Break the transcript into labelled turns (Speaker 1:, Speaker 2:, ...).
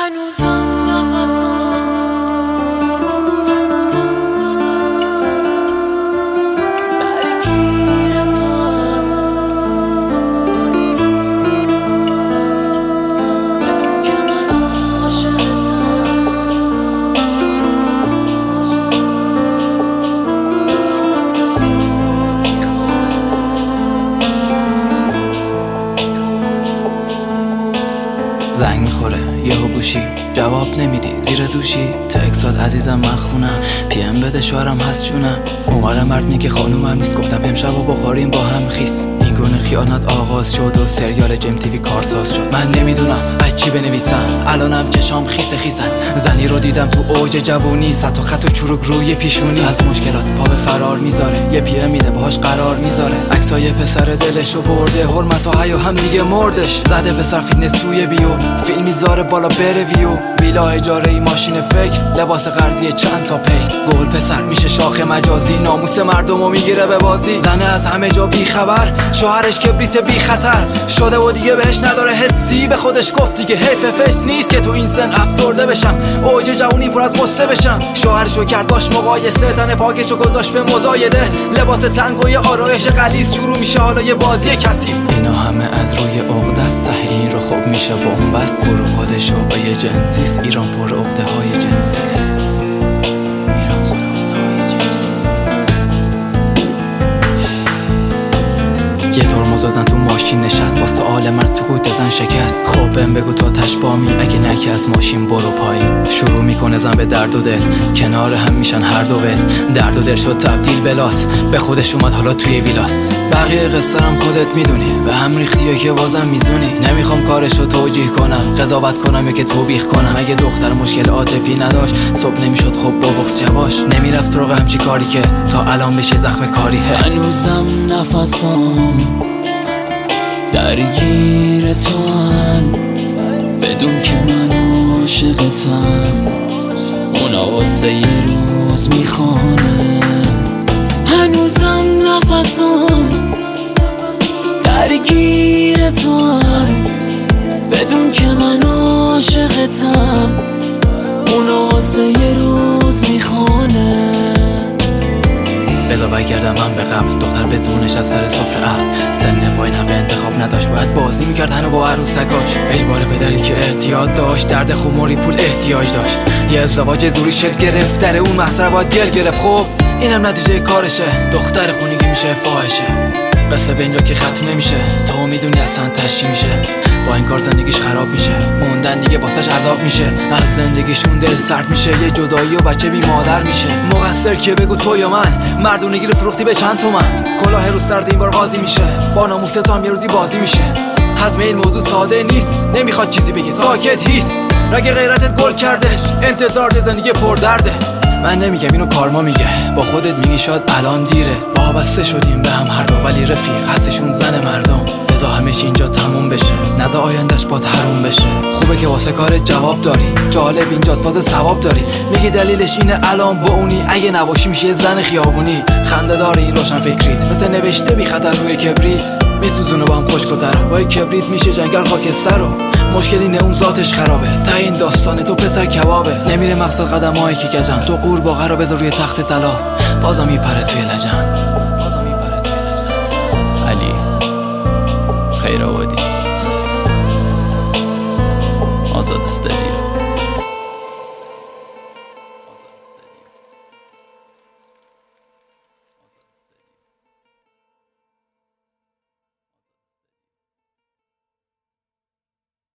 Speaker 1: هنوزم نفسم
Speaker 2: زنگ میخوره یهو گوشی جواب نمیدی زیر دوشی تکسال عزیزم من خونم PM بده شوهرم هست جونم عمر مرد میگه خانومم نیست گفتم امشب و بخوریم با هم خیس این گونه خیانت آغاز شد و سریال جیم تیوی کارساز شد من نمیدونم از چی بنویسم الانم چشام خیسن زنی رو دیدم تو اوج جوونی صد و خط و چروک روی پیشونی از مشکلات پا به فرار میذاره یه PM میده باهاش قرار میذاره عکسای پسر دلشو برده حرمت و حیا هم دیگه مردش زده پسر فیتنس توی بیو فیلم میذاره بالا بره ویو ویلا اجاره ای ماشین فکر لباس قرضی چند تا پی گل پسر میشه شاخ مجازی ناموس مردمو میگیره به بازی زنه از همه جا بی خبر شوهرش کبریت بی خطر شده و دیگه بهش نداره حسی به خودش گفت دیگه حیف فیس نیست که تو این سن افسرده بشم اوج جوونی پر از قصه بشم شوهرشو کرد باش مقایسه تن پاکشو گذاشت به مزایده لباس تنگ و یه آرایش غلیظ شروع میشه حالا یه بازی کثیف اینا همه از روی عقده است صحیح رو خوب میشه بنبست فرو خودشو به یه جنسیست ایران پر عقده های جنسیست یه ترمز زن تو ماشین نشست با سؤال مرد سکوت زن شکست خب بهم بگو تا تش بامی اگه نکی از ماشین برو پایین شروع میکنه زن به درد و دل کنار هم میشن هر دو ول درد و دل شد تبدیل بلاس به خودش اومد حالا توی ویلاس بقیه قصه هم خودت میدونی به هم ریختی یا که بازم میزونی نمیخوام کارشو توجیه کنم قضاوت کنم یا که توبیخ کنم اگه دختر مشکل عاطفی نداشت صبح نمیشد خب با بغض شباش نمیرفت سراغ همچی کاری که تا الان بشه زخم کاری
Speaker 1: هنوزم نفسم درگیر توان بدون که من عاشقتم اونا واسه یه روز میخوانه هنوزم نفسم درگیر توان بدون که من عاشقتم اونا واسه یه روز میخوانه
Speaker 2: بذار برگردم من به قبل دختر به زونش از سر سفره عقل سن پایین هم انتخاب نداشت باید بازی میکرد هنو با عروسکاش اجباره به دلیل که احتیاط داشت درد خماری پول احتیاج داشت یه ازدواج زوری شکل گرفت در اون محصر باید گل گرفت خب اینم نتیجه کارشه دختر خونگی میشه فاحشه قصه به اینجا که ختم نمیشه تو میدونی اصلا تشی میشه با این کار زندگیش خراب میشه موندن دیگه واسش عذاب میشه از زندگیشون دل سرد میشه یه جدایی و بچه بی مادر میشه مقصر که بگو تو یا من مردونگی رو فروختی به چند تومن کلاه رو سرد این بار قاضی میشه با ناموس تو هم یه روزی بازی میشه هضم این موضوع ساده نیست نمیخواد چیزی بگی ساکت هیس رگ غیرتت گل کردش انتظار زندگی پر درده من نمیگم اینو کارما میگه با خودت میگی شاید الان دیره وابسته شدیم به هم هر دو ولی رفیق هستشون زن مردم نزا همش اینجا تموم بشه نزا آیندش با حروم بشه خوبه که واسه کارت جواب داری جالب اینجاست فاز ثواب داری میگی دلیلش اینه الان با اونی اگه نباشی میشه زن خیابونی خنده داره این روشن فکریت مثل نوشته بی خطر روی کبریت میسوزونه با هم خشک و تر با کبریت میشه جنگل خاکستر رو مشکل اینه اون ذاتش خرابه تا این داستان تو پسر کبابه نمیره مقصد قدمایی که کجن تو قورباغه رو بذار روی تخت طلا بازم میپره توی لجن